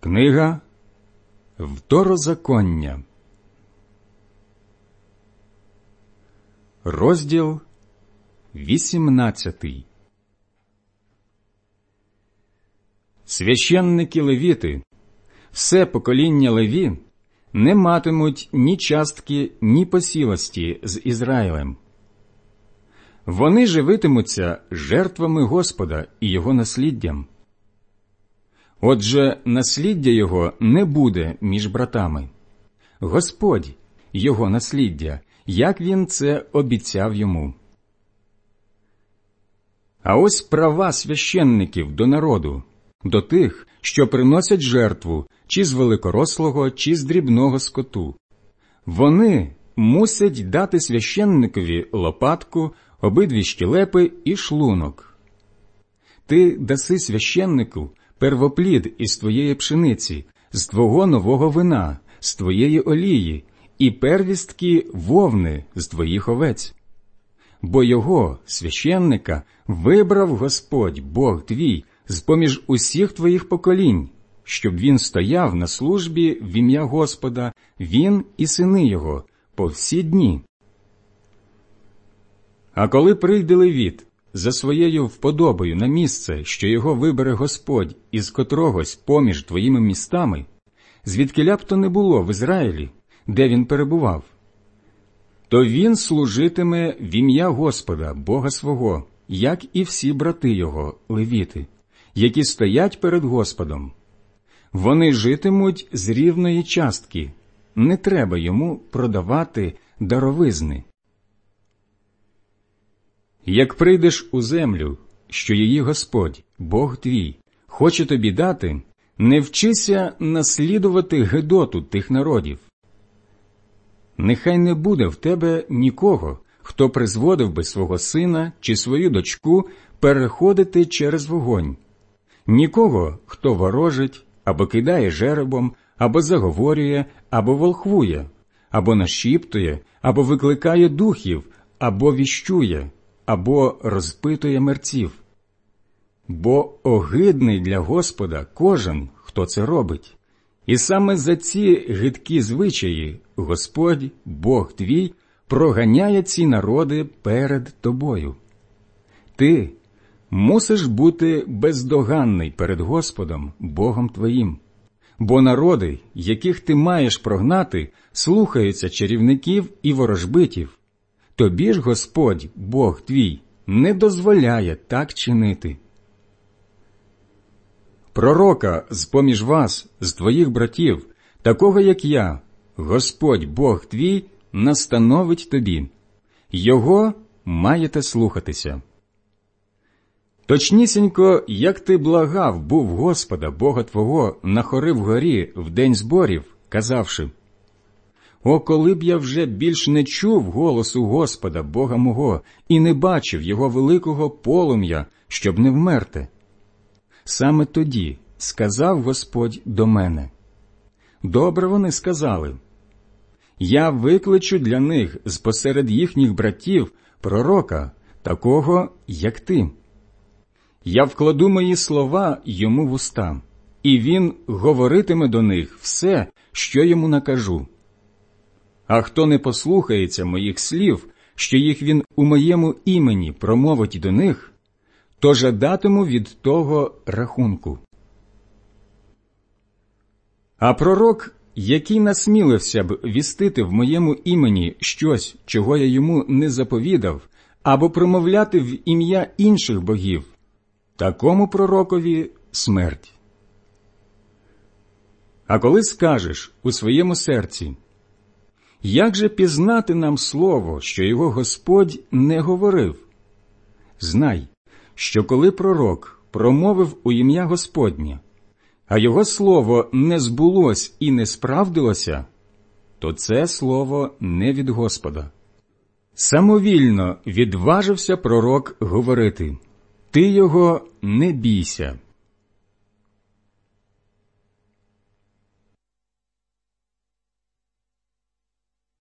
Книга Второзаконня, розділ 18. Священники левіти, все покоління Леві, не матимуть ні частки, ні посілості з Ізраїлем. Вони живитимуться жертвами Господа і його насліддям. Отже, насліддя його не буде між братами. Господь – його насліддя, як він це обіцяв йому. А ось права священників до народу, до тих, що приносять жертву, чи з великорослого, чи з дрібного скоту. Вони мусять дати священникові лопатку, обидві щелепи і шлунок. Ти даси священнику первоплід із твоєї пшениці, з твого нового вина, з твоєї олії, і первістки вовни з твоїх овець. Бо його, священника, вибрав Господь, Бог твій, з-поміж усіх твоїх поколінь, щоб він стояв на службі в ім'я Господа, він і сини його, по всі дні. А коли прийде левіт за своєю вподобою на місце, що його вибере Господь із котрогось поміж твоїми містами, звідкиля б то не було в Ізраїлі, де він перебував, то він служитиме в ім'я Господа, Бога свого, як і всі брати його, левіти, які стоять перед Господом. Вони житимуть з рівної частки, не треба йому продавати даровизни. Як прийдеш у землю, що її Господь, Бог твій, хоче тобі дати, не вчися наслідувати гидоту тих народів. Нехай не буде в тебе нікого, хто призводив би свого сина чи свою дочку переходити через вогонь, нікого, хто ворожить, або кидає жеребом, або заговорює, або волхвує, або нашіптує, або викликає духів, або віщує, або розпитує мерців. Бо огидний для Господа кожен, хто це робить. І саме за ці гидкі звичаї Господь, Бог твій, проганяє ці народи перед тобою. Ти мусиш бути бездоганний перед Господом, Богом твоїм. Бо народи, яких ти маєш прогнати, слухаються чарівників і ворожбитів. Тобі ж Господь, Бог твій, не дозволяє так чинити. Пророка з-поміж вас, з твоїх братів, такого як я, Господь, Бог твій, настановить тобі. Його маєте слухатися. Точнісінько, як ти благав був Господа, Бога твого, на хори вгорі в день зборів, казавши: «О, коли б я вже більш не чув голосу Господа, Бога мого, і не бачив його великого полум'я, щоб не вмерти». Саме тоді сказав Господь до мене: «Добре вони сказали. Я викличу для них з-посеред їхніх братів пророка, такого, як ти. Я вкладу мої слова йому в уста, і він говоритиме до них все, що йому накажу. А хто не послухається моїх слів, що їх він у моєму імені промовить до них, то жадатиму від того рахунку. А пророк, який насмілився б вістити в моєму імені щось, чого я йому не заповідав, або промовляти в ім'я інших богів, такому пророкові смерть. А коли скажеш у своєму серці: як же пізнати нам слово, що його Господь не говорив? Знай, що коли пророк промовив у ім'я Господнє, а його слово не збулось і не справдилося, то це слово не від Господа. Самовільно відважився пророк говорити: ти його не бійся.